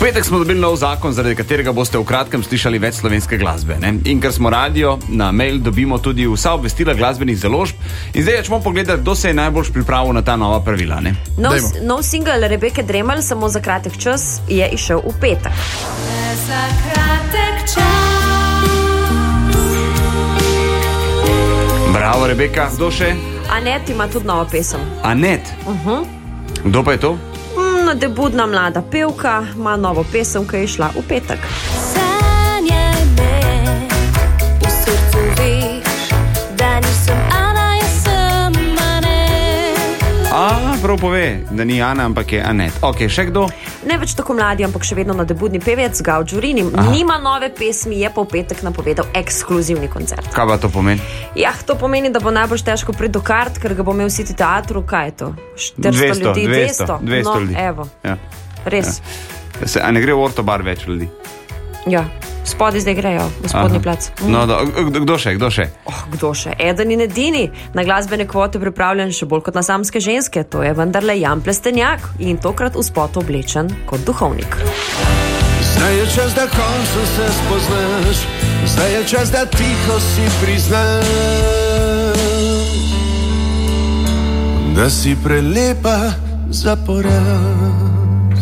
petek smo dobili nov zakon, zaradi katerega boste v kratkem slišali več slovenske glasbe. Ne? In ker smo radio, na mail dobimo tudi vsa obvestila glasbenih založb. In zdaj ćemo pogledati, kdo se je najbolj pripravil na ta nova pravila. Ne? Nov single Rebeke Dremelj samo za kratek čas je išel v petek. Za kratek čas. Bravo, Rebeka. Kdo še? Anet ima tudi novo pesem. Anet? Kdo pa je to? Debutna mlada pevka ima novo pesem, ki je šla v petek. Sanjaj me, v srcu veš, da nisem Ana, jaz sem Anet. Prav pove, da ni Ana, ampak je Anet. Ok, še kdo? Ne več tako mladi, ampak še vedno nadebudni pevec Gal Đurini. Nima nove pesmi, je pa v petek napovedal ekskluzivni koncert. Kaj pa to pomeni? Ja, to pomeni, da bo najbolj težko priti do kart, ker ga bo imel v City teatru, kaj je to? 400 ljudi, 200 ljudi. Evo, ja. Res. Ja. A ne gre v Ortobar več ljudi? Ja, spodi zdaj grejo, v spodnji plac. No, kdo še? Kdo še? Eden in edini. Na glasbene kvote pripravljen še bolj kot na samske ženske. To je vendarle Jan Plestenjak in tokrat v spotu oblečen kot duhovnik. Zdaj je čas, da končno se spoznaš, zdaj je čas, da tiho si priznaš, da si prelepa za poraz.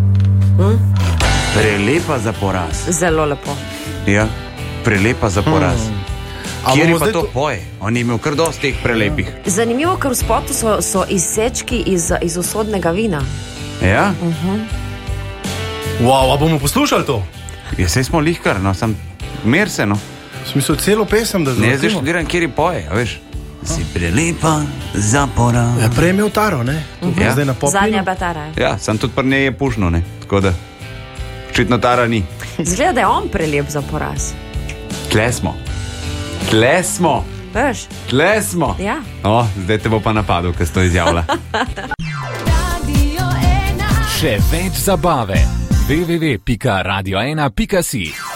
Prelepa za poraz. Zelo lepo. Ja, prelepa za poraz. Kjer je pa to poje? On je imel kar dosti teh prelepih. Zanimivo, ker v spotu so izsečki iz usodnega vina. Ja? Wow, a bomo poslušali to? Ja, sej smo lihkar, no, sem merseno. Smisel celo pesem, da ne, zdaj študiram, kjer je poje, a veš? Si prelepa za poraz. Ja, prej imel Taro, ne? Ja. Zdaj na popinu. Zadnja pa Tara. Ja, sem tudi pri njej je pušno, ne? Tako da, očitno Tara ni. Zgleda, da je on prelep za poraz. Tle smo. Veš? Tle smo. Ja. Zdaj te bo pa napadel, ker si to izjavila. Še več zabave. www.radio1.si